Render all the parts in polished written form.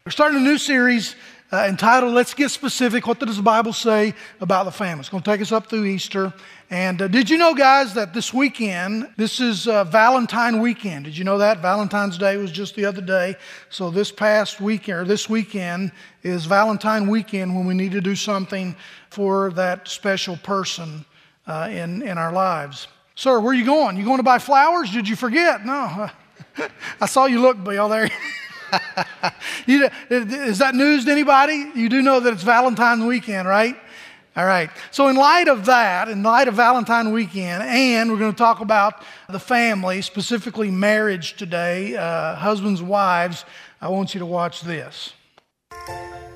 We're starting a new series entitled, Let's Get Specific. What does the Bible say about the family? It's going to take us up through Easter. And did you know, guys, that this weekend, this is Valentine weekend? Did you know that? Valentine's Day was just the other day. So this past weekend, or this weekend, is Valentine weekend when we need to do something for that special person in our lives. Sir, where are you going? You going to buy flowers? Did you forget? No. I saw you look, Bill, there. Is that news to anybody? You do know that it's Valentine's weekend, right? All right. So in light of that, in light of Valentine weekend, and we're going to talk about the family, specifically marriage today, husbands, wives, I want you to watch this. All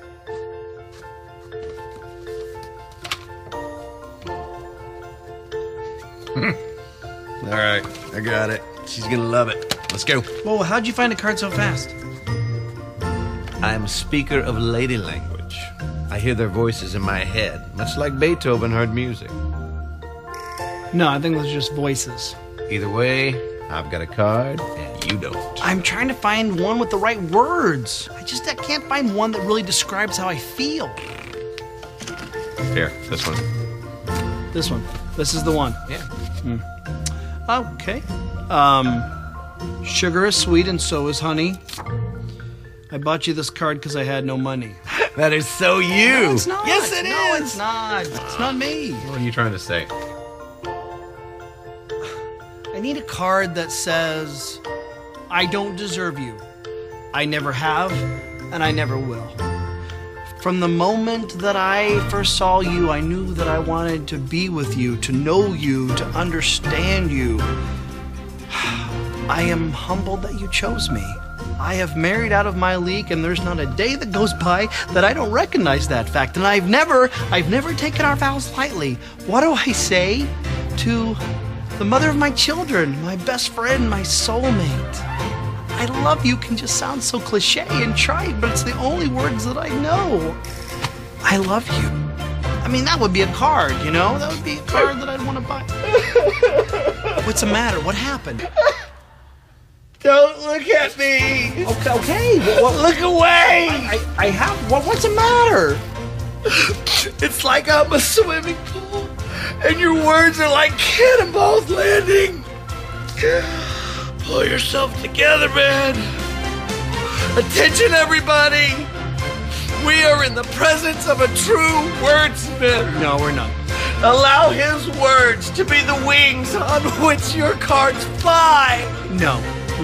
right, I got it. She's gonna love it. Let's go. Whoa, how'd you find a card so fast? I'm a speaker of lady language. I hear their voices in my head, much like Beethoven heard music. No, I think those are just voices. Either way, I've got a card and you don't. I'm trying to find one with the right words. I can't find one that really describes how I feel. Here, this one. This one. This is the one. Yeah. Okay. Sugar is sweet and so is honey. I bought you this card because I had no money. That is so you. No, it's not. Yes, it is. No, it's not. It's not me. What are you trying to say? I need a card that says, I don't deserve you. I never have, and I never will. From the moment that I first saw you, I knew that I wanted to be with you, to know you, to understand you. I am humbled that you chose me. I have married out of my league, and there's not a day that goes by that I don't recognize that fact. And I've never taken our vows lightly. What do I say to the mother of my children, my best friend, my soulmate? I love you can just sound so cliche and trite, but it's the only words that I know. I love you. I mean, that would be a card, you know? That would be a card that I'd want to buy. What's the matter? What happened? Don't look at me. Okay. Look away. I have. What's the matter? It's like I'm a swimming pool, and your words are like cannonballs landing. Pull yourself together, man. Attention, everybody. We are in the presence of a true wordsmith. No, we're not. Allow his words to be the wings on which your cards fly. No.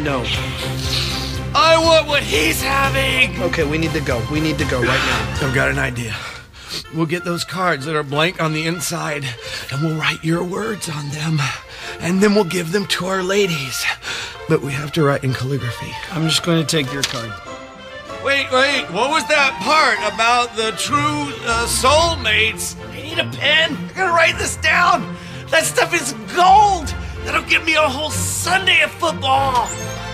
I want what he's having. Okay, we need to go. We need to go right now. I've got an idea. We'll get those cards that are blank on the inside, and we'll write your words on them, and then we'll give them to our ladies. But we have to write in calligraphy. I'm just going to take your card. Wait. What was that part about the true soulmates? I need a pen. I gotta write this down. That stuff is gold. That'll give me a whole Sunday of football.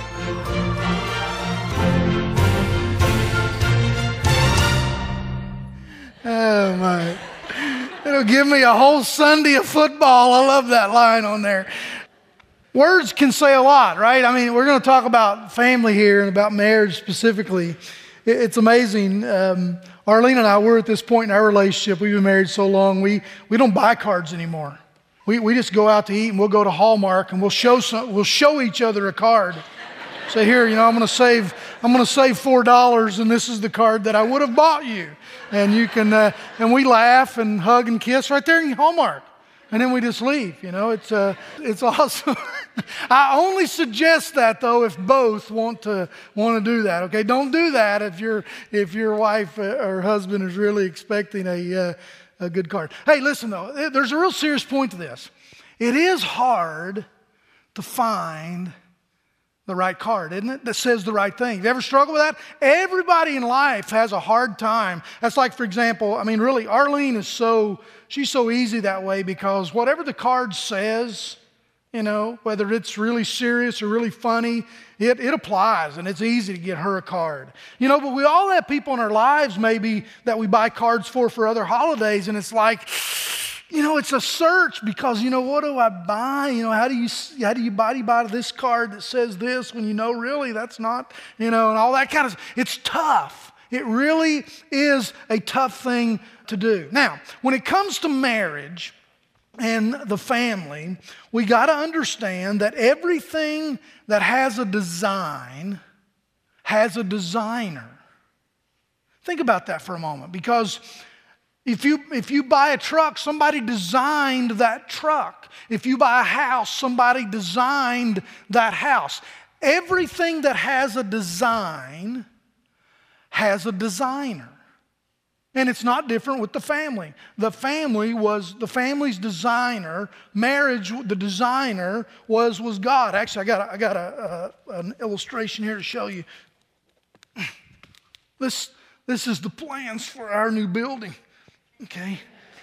Oh, my. It'll give me a whole Sunday of football. I love that line on there. Words can say a lot, right? I mean, we're going to talk about family here and about marriage specifically. It's amazing. Arlene and I, we're at this point in our relationship. We've been married so long, we don't buy cards anymore. We just go out to eat and we'll go to Hallmark and we'll show each other a card. Say, here, I'm going to save $4 and this is the card that I would have bought you. And you can, and we laugh and hug and kiss right there in Hallmark. And then we just leave, it's awesome. I only suggest that though if both want to do that. Okay, don't do that if your wife or husband is really expecting a good card. Hey, listen though, there's a real serious point to this. It is hard to find the right card, isn't it? That says the right thing. Have you ever struggled with that? Everybody in life has a hard time. That's like, for example, really, Arlene she's so easy that way because whatever the card says, whether it's really serious or really funny, it applies and it's easy to get her a card. But we all have people in our lives maybe that we buy cards for other holidays, and it's like, it's a search because, what do I buy? How do you buy this card that says this when really that's not, and all that kind of, it's tough. It really is a tough thing to do. Now, when it comes to marriage and the family, we got to understand that everything that has a design has a designer. Think about that for a moment, because if you buy a truck, somebody designed that truck. If you buy a house, somebody designed that house. Everything that has a design has a designer. And it's not different with the family. The family's designer. Marriage, the designer was God. Actually, I got an illustration here to show you. This is the plans for our new building. Okay.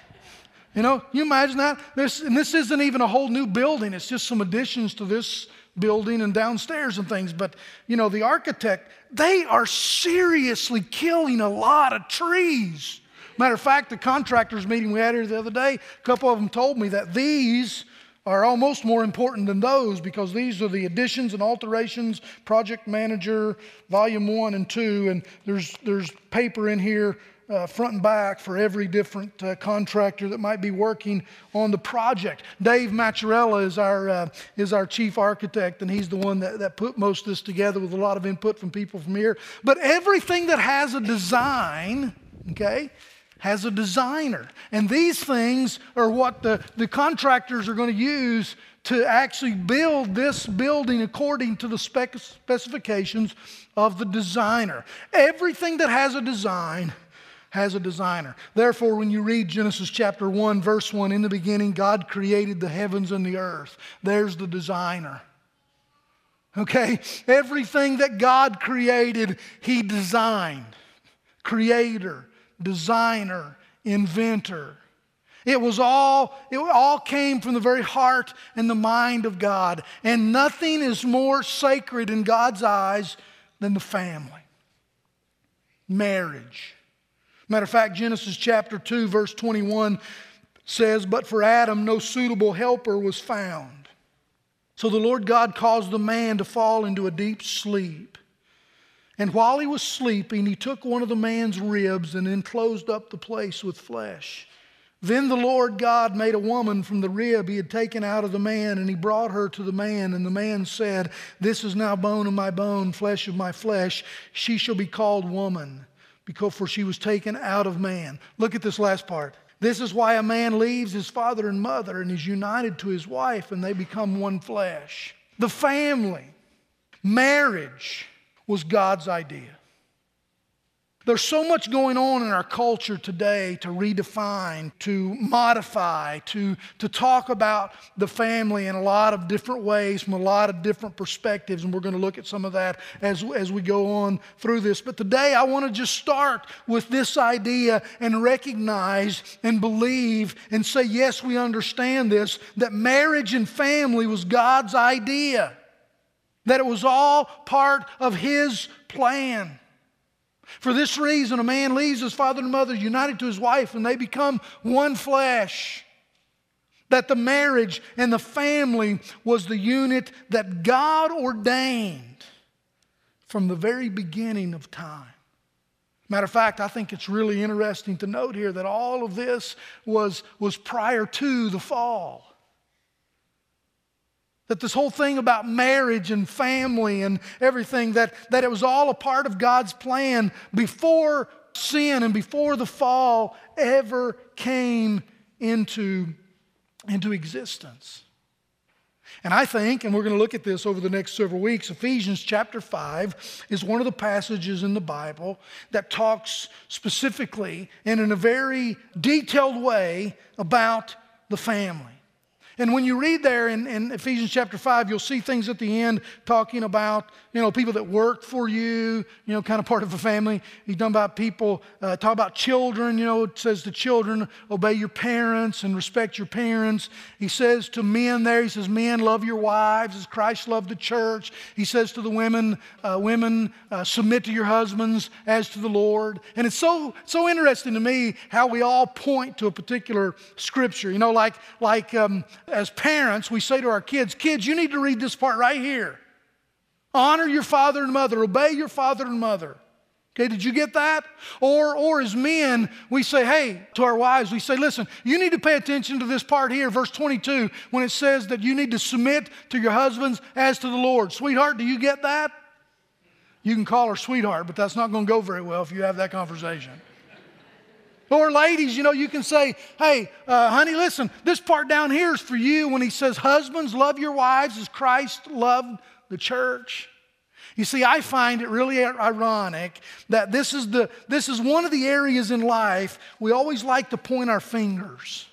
You imagine that? This isn't even a whole new building. It's just some additions to this building and downstairs and things. But, the architect, they are seriously killing a lot of trees. Matter of fact, the contractors meeting we had here the other day, a couple of them told me that these are almost more important than those, because these are the additions and alterations, project manager, volume 1 and 2, and there's paper in here front and back for every different contractor that might be working on the project. Dave Macharella is our chief architect, and he's the one that put most of this together with a lot of input from people from here. But everything that has a design, okay, has a designer. And these things are what the contractors are going to use to actually build this building according to the specifications of the designer. Everything that has a design has a designer. Therefore, when you read Genesis chapter 1, verse 1, in the beginning, God created the heavens and the earth. There's the designer. Okay? Everything that God created, He designed. Creator, designer, inventor. It all came from the very heart and the mind of God. And nothing is more sacred in God's eyes than the family. Marriage. Matter of fact, Genesis chapter 2, verse 21 says, "But for Adam no suitable helper was found. So the Lord God caused the man to fall into a deep sleep. And while he was sleeping, he took one of the man's ribs and then closed up the place with flesh. Then the Lord God made a woman from the rib he had taken out of the man, and he brought her to the man. And the man said, 'This is now bone of my bone, flesh of my flesh. She shall be called woman, for she was taken out of man.'" Look at this last part. "This is why a man leaves his father and mother and is united to his wife, and they become one flesh." The family, marriage, was God's idea. There's so much going on in our culture today to redefine, to modify, to talk about the family in a lot of different ways, from a lot of different perspectives, and we're going to look at some of that as we go on through this. But today I want to just start with this idea and recognize and believe and say, yes, we understand this, that marriage and family was God's idea, that it was all part of His plan. For this reason, a man leaves his father and mother, united to his wife, and they become one flesh. That the marriage and the family was the unit that God ordained from the very beginning of time. Matter of fact, I think it's really interesting to note here that all of this was prior to the fall. That this whole thing about marriage and family and everything, that it was all a part of God's plan before sin and before the fall ever came into existence. And I think, and we're going to look at this over the next several weeks, Ephesians chapter 5 is one of the passages in the Bible that talks specifically and in a very detailed way about the family. And when you read there in Ephesians chapter 5, you'll see things at the end talking about, people that work for you, kind of part of a family. He's done about people, talk about children, it says to children, obey your parents and respect your parents. He says to men there, he says, men, love your wives as Christ loved the church. He says to the women, submit to your husbands as to the Lord. And it's so interesting to me how we all point to a particular scripture. As parents, we say to our kids, you need to read this part right here. Honor your father and mother. Obey your father and mother. Okay, did you get that? Or as men, we say, hey, to our wives, we say, listen, you need to pay attention to this part here, verse 22, when it says that you need to submit to your husbands as to the Lord. Sweetheart, do you get that? You can call her sweetheart, but that's not going to go very well if you have that conversation. Or ladies, you can say, hey, honey, listen, this part down here is for you when he says, husbands, love your wives as Christ loved the church. You see, I find it really ironic that this is one of the areas in life we always like to point our fingers.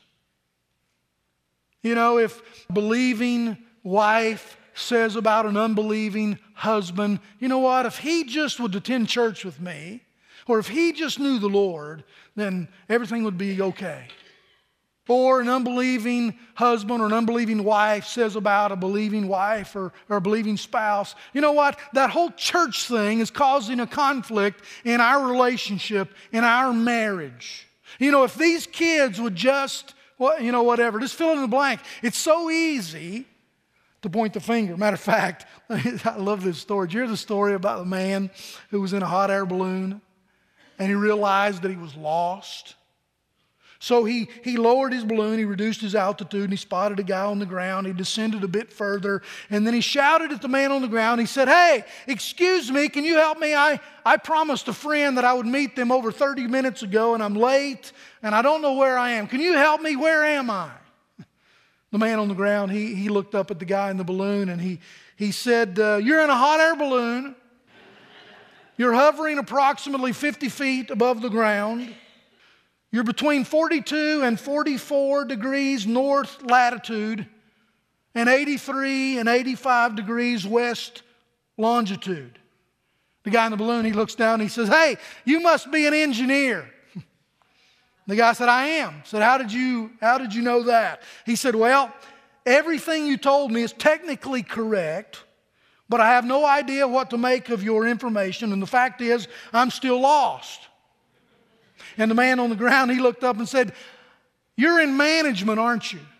If a believing wife says about an unbelieving husband, you know what, if he just would attend church with me, or if he just knew the Lord, then everything would be okay. Or an unbelieving husband or an unbelieving wife says about a believing wife or a believing spouse, you know what? That whole church thing is causing a conflict in our relationship, in our marriage. If these kids would just, whatever, just fill in the blank. It's so easy to point the finger. Matter of fact, I love this story. Did you hear the story about the man who was in a hot air balloon and he realized that he was lost? So he lowered his balloon, he reduced his altitude, and he spotted a guy on the ground. He descended a bit further, and then he shouted at the man on the ground. He said, hey, excuse me, can you help me? I promised a friend that I would meet them over 30 minutes ago, and I'm late, and I don't know where I am. Can you help me? Where am I? The man on the ground, he looked up at the guy in the balloon, and he said, you're in a hot air balloon. You're hovering approximately 50 feet above the ground. You're between 42 and 44 degrees north latitude and 83 and 85 degrees west longitude. The guy in the balloon, he looks down and he says, hey, you must be an engineer. The guy said, I am. I said, how did you know that? He said, well, everything you told me is technically correct, but I have no idea what to make of your information, and the fact is, I'm still lost. And the man on the ground, he looked up and said, you're in management, aren't you?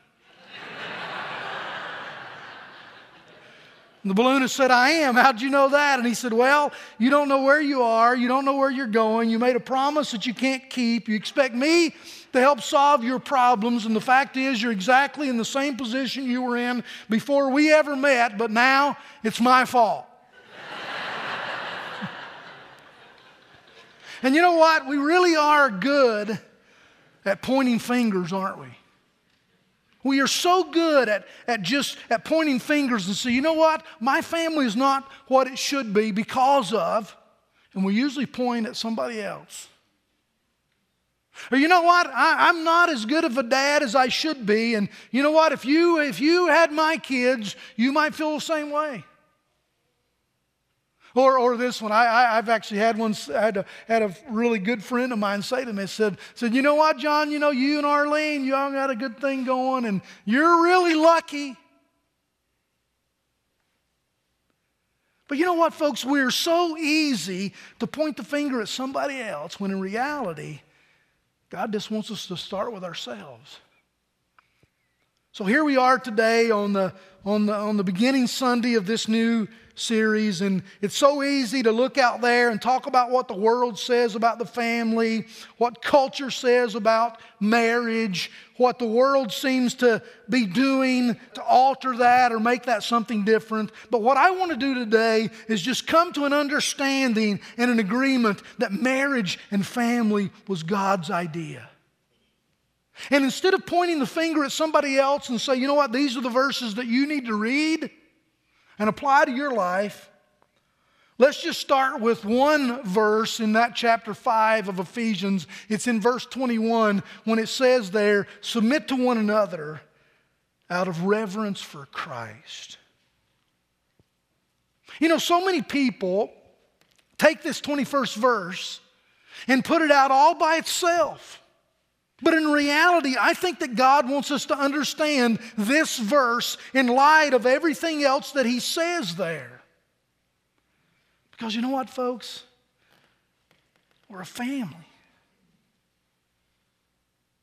And the balloonist said, I am. How'd you know that? And he said, well, you don't know where you are. You don't know where you're going. You made a promise that you can't keep. You expect me to help solve your problems. And the fact is, you're exactly in the same position you were in before we ever met, but now it's my fault. And you know what? We really are good at pointing fingers, aren't we? We are so good at pointing fingers and say, you know what? My family is not what it should be because of, and we usually point at somebody else. Or you know what? I'm not as good of a dad as I should be, and you know what? If you had my kids, you might feel the same way. Or this one, I've actually had one. I had a really good friend of mine say to me, said, you know what, John? You and Arlene, you all got a good thing going, and you're really lucky. But you know what, folks? We're so easy to point the finger at somebody else when in reality, God just wants us to start with ourselves. So here we are today on the beginning Sunday of this new series, and it's so easy to look out there and talk about what the world says about the family, what culture says about marriage, what the world seems to be doing to alter that or make that something different. But what I want to do today is just come to an understanding and an agreement that marriage and family was God's idea. And instead of pointing the finger at somebody else and say, you know what, these are the verses that you need to read and apply to your life, let's just start with one verse in that chapter 5 of Ephesians. It's in verse 21 when it says there, submit to one another out of reverence for Christ. So many people take this 21st verse and put it out all by itself. But in reality, I think that God wants us to understand this verse in light of everything else that He says there. Because you know what, folks? We're a family.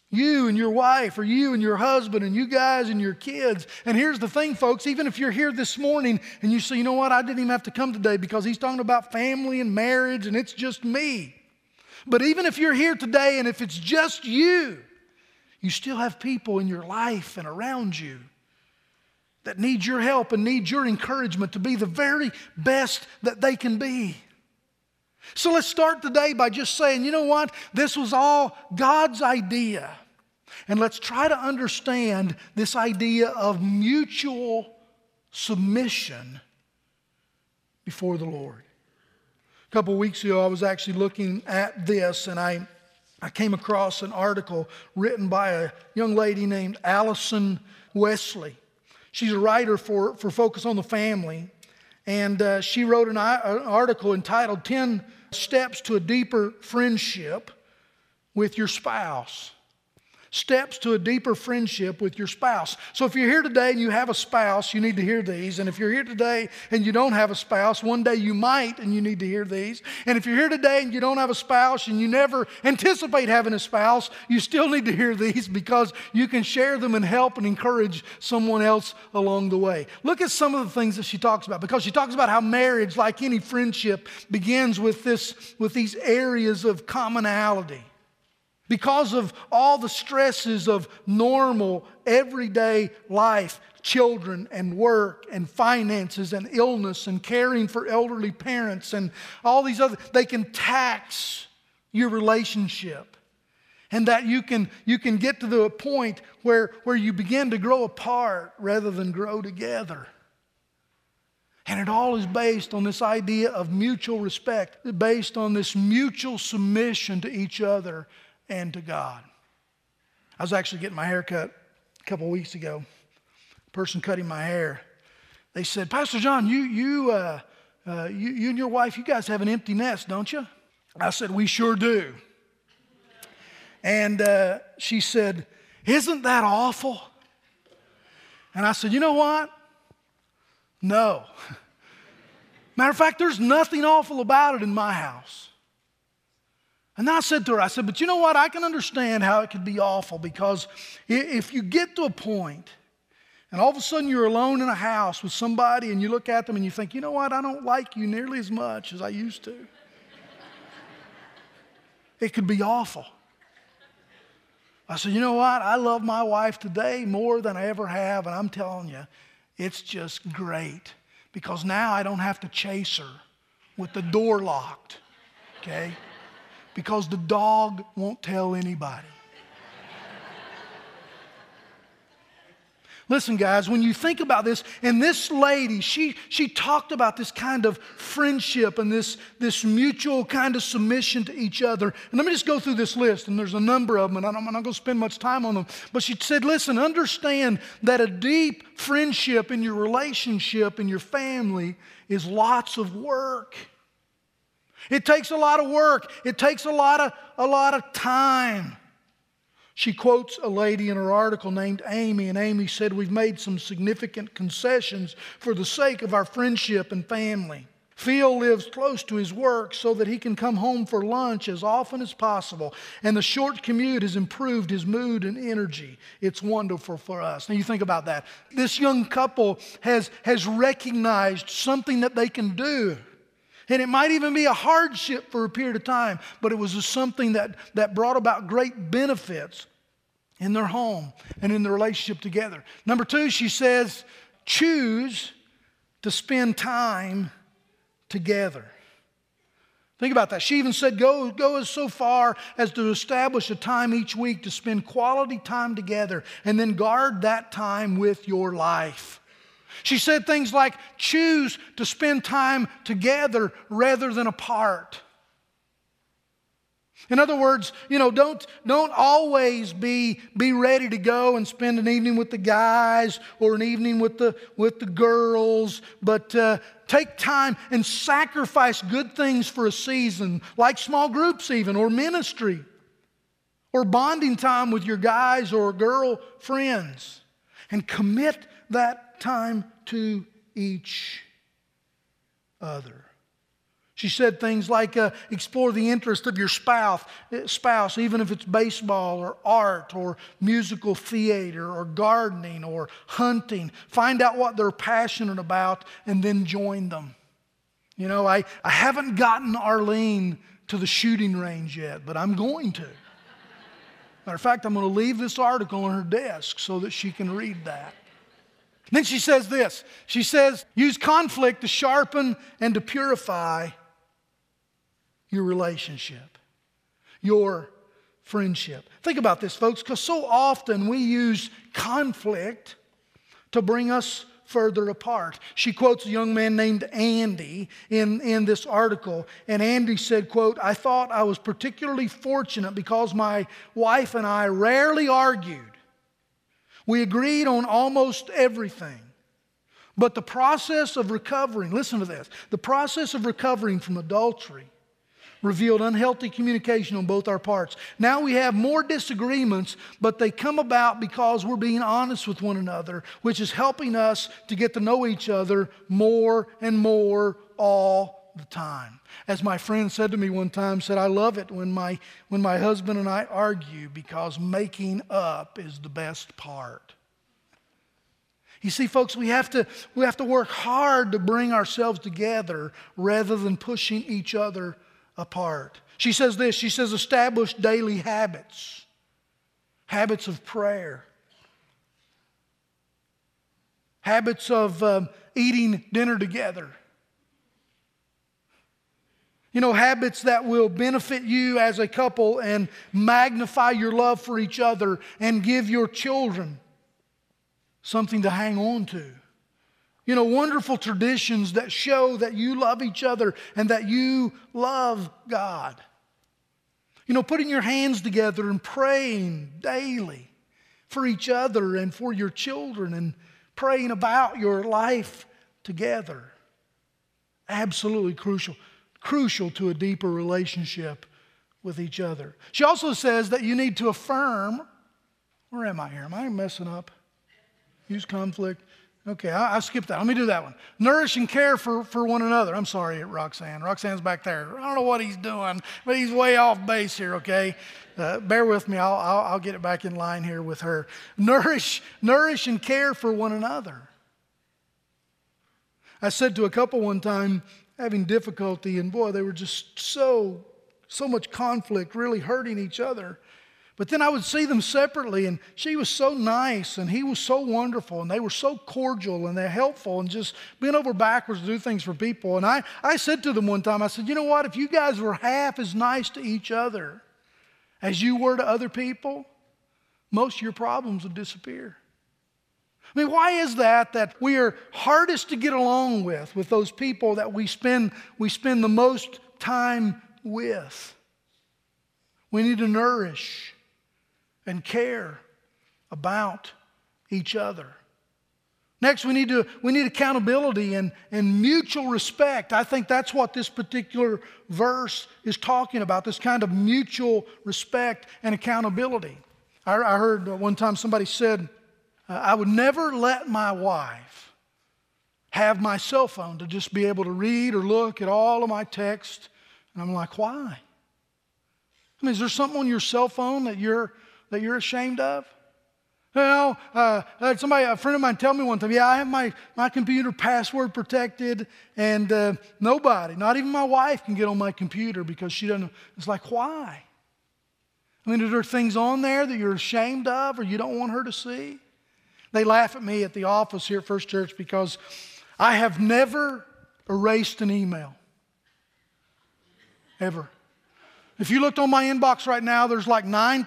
You and your wife, or you and your husband, and you guys and your kids. And here's the thing, folks, even if you're here this morning and you say, you know what, I didn't even have to come today because he's talking about family and marriage and it's just me. But even if you're here today and if it's just you, you still have people in your life and around you that need your help and need your encouragement to be the very best that they can be. So let's start today by just saying, you know what? This was all God's idea. And let's try to understand this idea of mutual submission before the Lord. A couple of weeks ago, I was actually looking at this, and I came across an article written by a young lady named Allison Wesley. She's a writer for Focus on the Family, and she wrote an article entitled 10 Steps to a Deeper Friendship with Your Spouse. Steps to a deeper friendship with your spouse. So if you're here today and you have a spouse, you need to hear these. And if you're here today and you don't have a spouse, one day you might, and you need to hear these. And if you're here today and you don't have a spouse and you never anticipate having a spouse, you still need to hear these because you can share them and help and encourage someone else along the way. Look at some of the things that she talks about, because she talks about how marriage, like any friendship, begins with these areas of commonality. Because of all the stresses of normal, everyday life, children and work and finances and illness and caring for elderly parents and all these other, they can tax your relationship. And that you can get to the point where you begin to grow apart rather than grow together. And it all is based on this idea of mutual respect, based on this mutual submission to each other and to God. I was actually getting my hair cut a couple of weeks ago. The person cutting my hair, they said, Pastor John, you and your wife, you guys have an empty nest, don't you? I said, we sure do. And she said, isn't that awful? And I said, you know what? No. Matter of fact, there's nothing awful about it in my house. And I said to her, but you know what? I can understand how it could be awful, because if you get to a point and all of a sudden you're alone in a house with somebody and you look at them and you think, you know what? I don't like you nearly as much as I used to. It could be awful. I said, you know what? I love my wife today more than I ever have. And I'm telling you, it's just great, because now I don't have to chase her with the door locked, okay? Because the dog won't tell anybody. Listen, guys, when you think about this, and this lady, she talked about this kind of friendship and this mutual kind of submission to each other. And let me just go through this list, and there's a number of them, and I'm not going to spend much time on them. But she said, listen, understand that a deep friendship in your relationship, in your family, is lots of work. It takes a lot of work. It takes a lot of time. She quotes a lady in her article named Amy, and Amy said, we've made some significant concessions for the sake of our friendship and family. Phil lives close to his work so that he can come home for lunch as often as possible. And the short commute has improved his mood and energy. It's wonderful for us. Now you think about that. This young couple has recognized something that they can do. And it might even be a hardship for a period of time, but it was just something that brought about great benefits in their home and in their relationship together. Number 2, she says, choose to spend time together. Think about that. She even said, go as so far as to establish a time each week to spend quality time together, and then guard that time with your life. She said things like, choose to spend time together rather than apart. In other words, don't always be ready to go and spend an evening with the guys or an evening with the girls, but take time and sacrifice good things for a season, like small groups even, or ministry, or bonding time with your guys or girl friends, and commit that time to each other. She said things like, explore the interest of your spouse, even if it's baseball or art or musical theater or gardening or hunting. Find out what they're passionate about and then join them. You know, I haven't gotten Arlene to the shooting range yet, but I'm going to. Matter of fact, I'm going to leave this article on her desk so that she can read that. Then she says this. She says, use conflict to sharpen and to purify your relationship, your friendship. Think about this, folks, because so often we use conflict to bring us further apart. She quotes a young man named Andy in this article, and Andy said, quote, I thought I was particularly fortunate because my wife and I rarely argued. We agreed on almost everything. But the process of recovering, listen to this, the process of recovering from adultery revealed unhealthy communication on both our parts. Now we have more disagreements, but they come about because we're being honest with one another, which is helping us to get to know each other more and more all the time. As my friend said to me one time, said, I love it when my husband and I argue because making up is the best part. You see, folks, we have to work hard to bring ourselves together rather than pushing each other apart. She says this, she says establish daily habits. Habits of prayer. Habits of eating dinner together. You know, habits that will benefit you as a couple and magnify your love for each other and give your children something to hang on to. You know, wonderful traditions that show that you love each other and that you love God. You know, putting your hands together and praying daily for each other and for your children and praying about your life together. Absolutely crucial. Crucial to a deeper relationship with each other. She also says that you need to affirm. Where am I here? Am I messing up? Use conflict. Okay, I skipped that. Let me do that one. Nourish and care for one another. I'm sorry, Roxanne. Roxanne's back there. I don't know what he's doing, but he's way off base here, okay? Bear with me. I'll get it back in line here with her. Nourish and care for one another. I said to a couple one time, having difficulty, and boy, they were just so much conflict, really hurting each other. But then I would see them separately, and she was so nice, and he was so wonderful, and they were so cordial, and they're helpful, and just bent over backwards to do things for people. And I said to them one time, I said, you know what, if you guys were half as nice to each other as you were to other people, most of your problems would disappear. I mean, why is that we are hardest to get along with those people that we spend the most time with? We need to nourish and care about each other. Next, we need accountability and mutual respect. I think that's what this particular verse is talking about, this kind of mutual respect and accountability. I heard one time somebody said, I would never let my wife have my cell phone to just be able to read or look at all of my texts. And I'm like, why? I mean, is there something on your cell phone that you're ashamed of? Well, I had a friend of mine tell me one time, I have my computer password protected, and nobody, not even my wife, can get on my computer because she doesn't. It's like, why? I mean, are there things on there that you're ashamed of or you don't want her to see? They laugh at me at the office here at First Church because I have never erased an email. Ever. If you looked on my inbox right now, there's like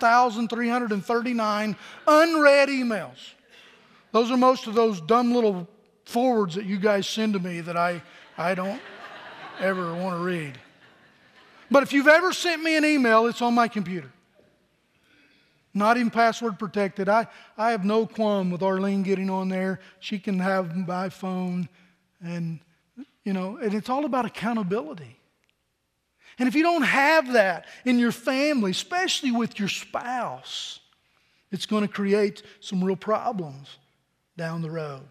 9,339 unread emails. Those are most of those dumb little forwards that you guys send to me that I don't ever want to read. But if you've ever sent me an email, it's on my computer. Not even password protected. I have no qualm with Arlene getting on there. She can have my phone, and it's all about accountability. And if you don't have that in your family, especially with your spouse, it's going to create some real problems down the road.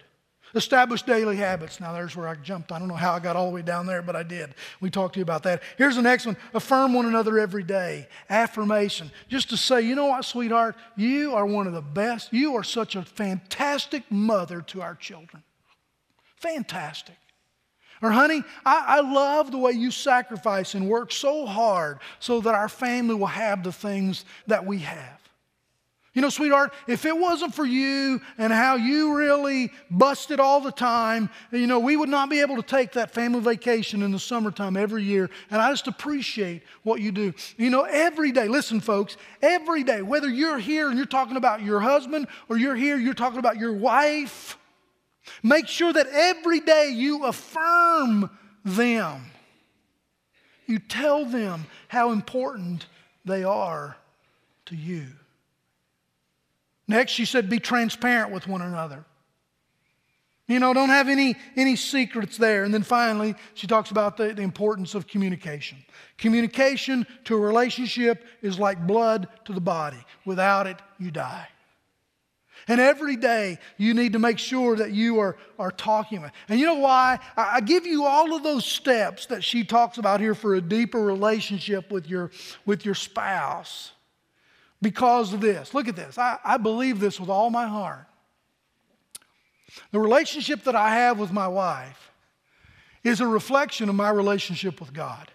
Establish daily habits. Now there's where I jumped. I don't know how I got all the way down there, but I did. We talked to you about that. Here's the next one. Affirm one another every day. Affirmation. Just to say, you know what, sweetheart? You are one of the best. You are such a fantastic mother to our children. Fantastic. Or, honey, I love the way you sacrifice and work so hard so that our family will have the things that we have. You know, sweetheart, if it wasn't for you and how you really busted all the time, you know, we would not be able to take that family vacation in the summertime every year. And I just appreciate what you do. You know, every day, listen, folks, every day, whether you're here and you're talking about your husband or you're here, you're talking about your wife, make sure that every day you affirm them. You tell them how important they are to you. Next, she said, be transparent with one another. You know, don't have any secrets there. And then finally, she talks about the importance of communication. Communication to a relationship is like blood to the body. Without it, you die. And every day, you need to make sure that you are talking about. And you know why? I give you all of those steps that she talks about here for a deeper relationship with your spouse. Because of this. Look at this. I believe this with all my heart. The relationship that I have with my wife is a reflection of my relationship with God.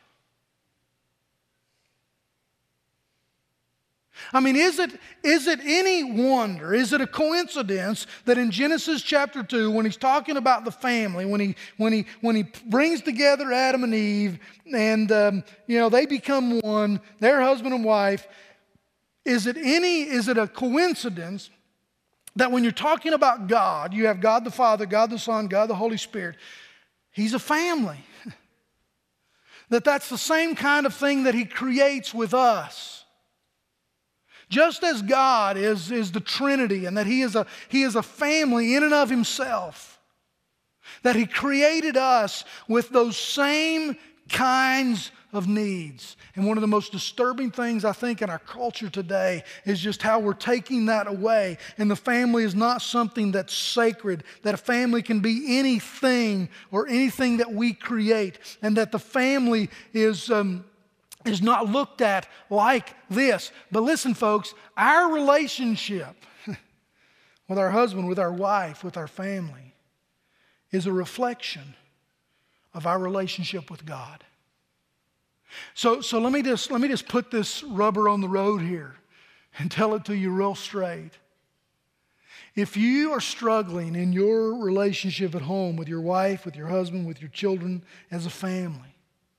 I mean, is it any wonder, is it a coincidence that in Genesis chapter 2, when he's talking about the family, when he brings together Adam and Eve, and they become one, they're husband and wife, is it a coincidence that when you're talking about God, you have God the Father, God the Son, God the Holy Spirit, He's a family. That's the same kind of thing that He creates with us. Just as God is the Trinity and that He is a family in and of Himself, that He created us with those same kinds of needs. And one of the most disturbing things I think in our culture today is just how we're taking that away. And the family is not something that's sacred, that a family can be anything or anything that we create, and that the family is not looked at like this. But listen, folks, our relationship with our husband, with our wife, with our family is a reflection of our relationship with God. So let me just put this rubber on the road here and tell it to you real straight. If you are struggling in your relationship at home with your wife, with your husband, with your children, as a family,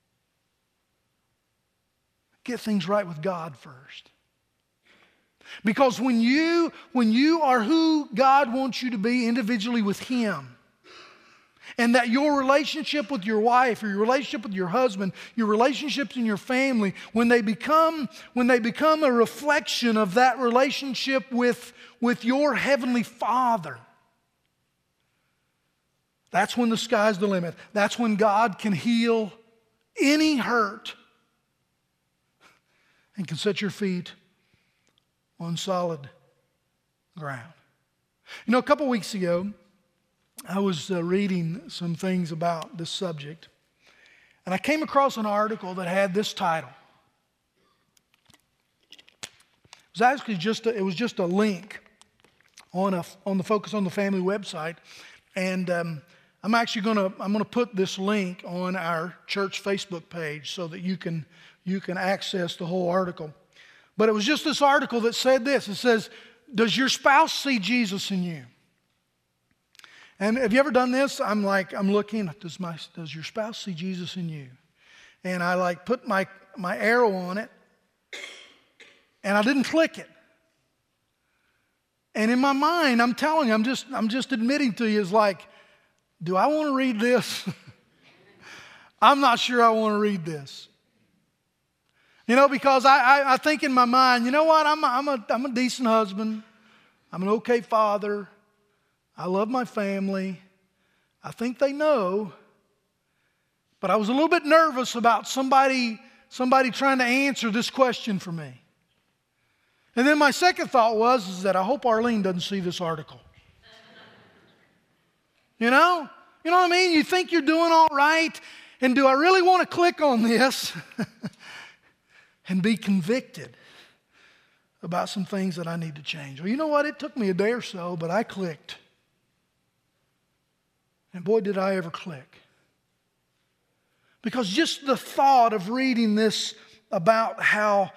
get things right with God first. Because when you are who God wants you to be individually with Him, and that your relationship with your wife or your relationship with your husband, your relationships in your family, when they become a reflection of that relationship with your Heavenly Father, that's when the sky's the limit. That's when God can heal any hurt and can set your feet on solid ground. You know, a couple weeks ago, I was reading some things about this subject, and I came across an article that had this title. It was actually just a link on the Focus on the Family website, and I'm gonna put this link on our church Facebook page so that you can access the whole article. But it was just this article that said this. It says, "Does your spouse see Jesus in you?" And have you ever done this? I'm looking, does your spouse see Jesus in you? And I put my arrow on it, and I didn't click it. And in my mind, I'm telling you, I'm just admitting to you, is do I want to read this? I'm not sure I want to read this. You know, because I think in my mind, you know what? I'm a decent husband. I'm an okay father. I love my family. I think they know. But I was a little bit nervous about somebody trying to answer this question for me. And then my second thought was that I hope Arlene doesn't see this article. You know? You know what I mean? You think you're doing all right, and do I really want to click on this and be convicted about some things that I need to change? Well, you know what? It took me a day or so, but I clicked. And boy, did I ever click. Because just the thought of reading this about how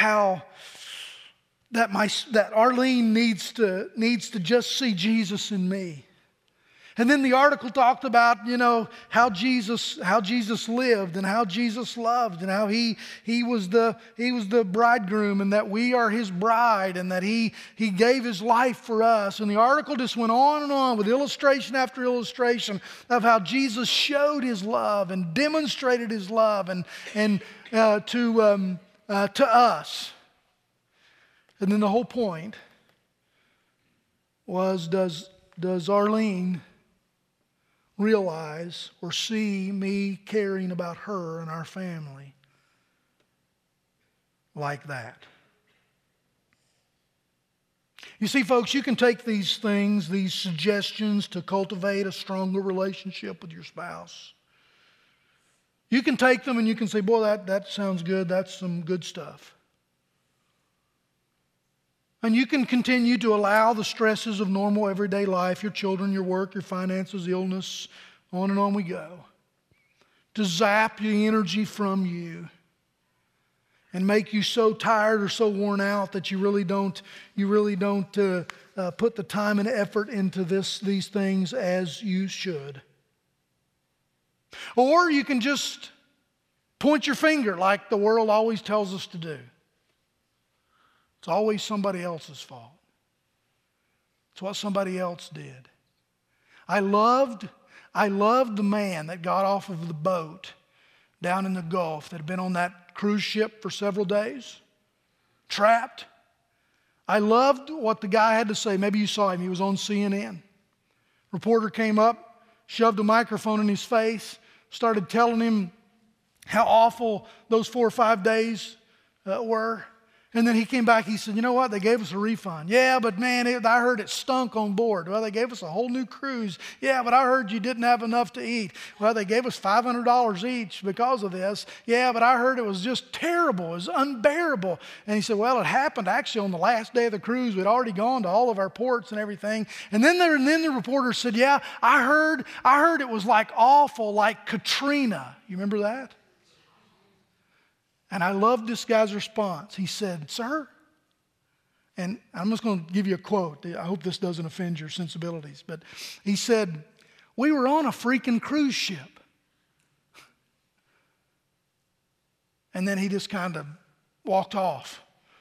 that Arlene needs to just see Jesus in me. And then the article talked about, how Jesus lived and how Jesus loved and how he was the bridegroom and that we are his bride and that he gave his life for us. And the article just went on and on with illustration after illustration of how Jesus showed his love and demonstrated his love and to us. And then the whole point was, does Arlene realize or see me caring about her and our family like that? You see, folks, you can take these things, these suggestions to cultivate a stronger relationship with your spouse. You can take them and you can say, boy, that sounds good. That's some good stuff. And you can continue to allow the stresses of normal everyday life, your children, your work, your finances, illness, on and on we go, to zap the energy from you and make you so tired or so worn out that you really don't put the time and effort into these things as you should. Or you can just point your finger like the world always tells us to do. It's always somebody else's fault. It's what somebody else did. I loved the man that got off of the boat down in the Gulf that had been on that cruise ship for several days, trapped. I loved what the guy had to say. Maybe you saw him. He was on CNN. Reporter came up, shoved a microphone in his face, started telling him how awful those 4 or 5 days were. And then he came back, he said, you know what, they gave us a refund. Yeah, but man, I heard it stunk on board. Well, they gave us a whole new cruise. Yeah, but I heard you didn't have enough to eat. Well, they gave us $500 each because of this. Yeah, but I heard it was just terrible. It was unbearable. And he said, well, it happened actually on the last day of the cruise. We'd already gone to all of our ports and everything. And then the reporter said, yeah, I heard it was like awful, like Katrina. You remember that? And I loved this guy's response. He said, sir, and I'm just going to give you a quote. I hope this doesn't offend your sensibilities. But he said, we were on a freaking cruise ship. And then he just kind of walked off.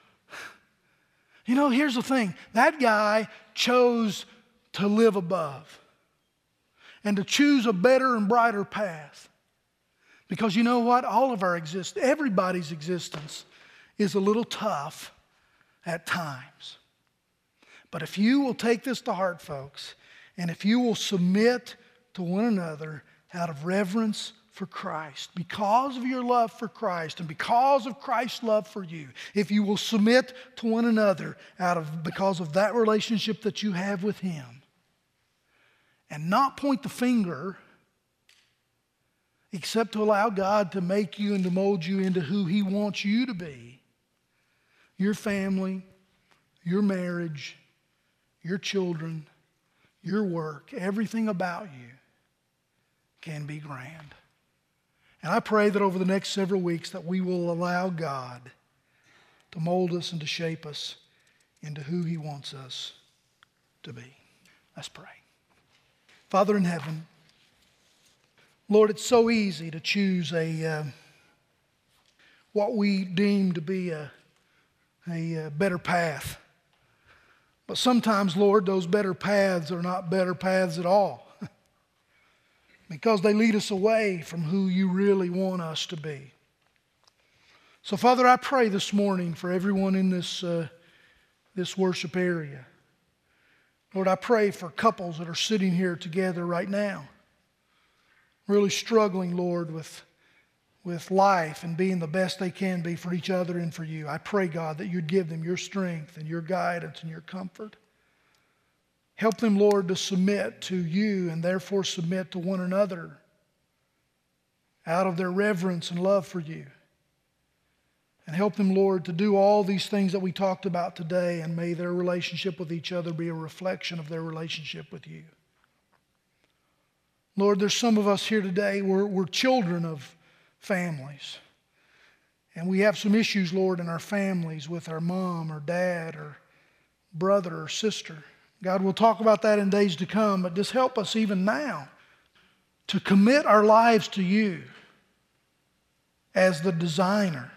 Here's the thing. That guy chose to live above and to choose a better and brighter path. Because you know what? Everybody's existence is a little tough at times. But if you will take this to heart, folks, and if you will submit to one another out of reverence for Christ, because of your love for Christ and because of Christ's love for you, if you will submit to one another because of that relationship that you have with Him, and not point the finger, except to allow God to make you and to mold you into who He wants you to be. Your family, your marriage, your children, your work, everything about you can be grand. And I pray that over the next several weeks that we will allow God to mold us and to shape us into who He wants us to be. Let's pray. Father in heaven, Lord, it's so easy to choose what we deem to be a better path. But sometimes, Lord, those better paths are not better paths at all because they lead us away from who you really want us to be. So, Father, I pray this morning for everyone in this worship area. Lord, I pray for couples that are sitting here together right now, really struggling, Lord, with life and being the best they can be for each other and for you. I pray, God, that you'd give them your strength and your guidance and your comfort. Help them, Lord, to submit to you and therefore submit to one another out of their reverence and love for you. And help them, Lord, to do all these things that we talked about today, and may their relationship with each other be a reflection of their relationship with you. Lord, there's some of us here today, we're children of families. And we have some issues, Lord, in our families with our mom or dad or brother or sister. God, we'll talk about that in days to come, but just help us even now to commit our lives to you as the designer.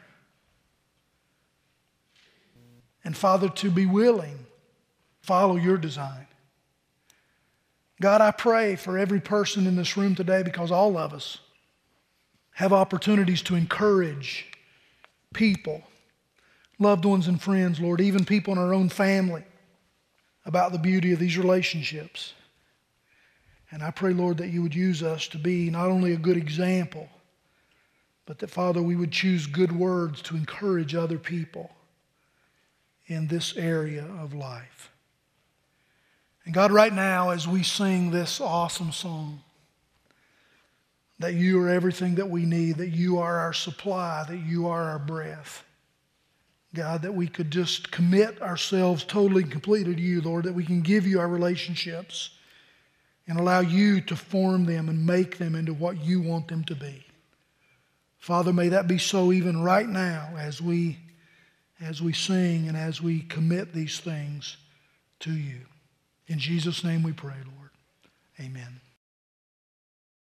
And Father, to be willing to follow your design. God, I pray for every person in this room today, because all of us have opportunities to encourage people, loved ones and friends, Lord, even people in our own family, about the beauty of these relationships. And I pray, Lord, that you would use us to be not only a good example, but that, Father, we would choose good words to encourage other people in this area of life. And God, right now, as we sing this awesome song, that you are everything that we need, that you are our supply, that you are our breath. God, that we could just commit ourselves totally and completely to you, Lord, that we can give you our relationships and allow you to form them and make them into what you want them to be. Father, may that be so even right now as we sing and as we commit these things to you. In Jesus' name we pray, Lord. Amen.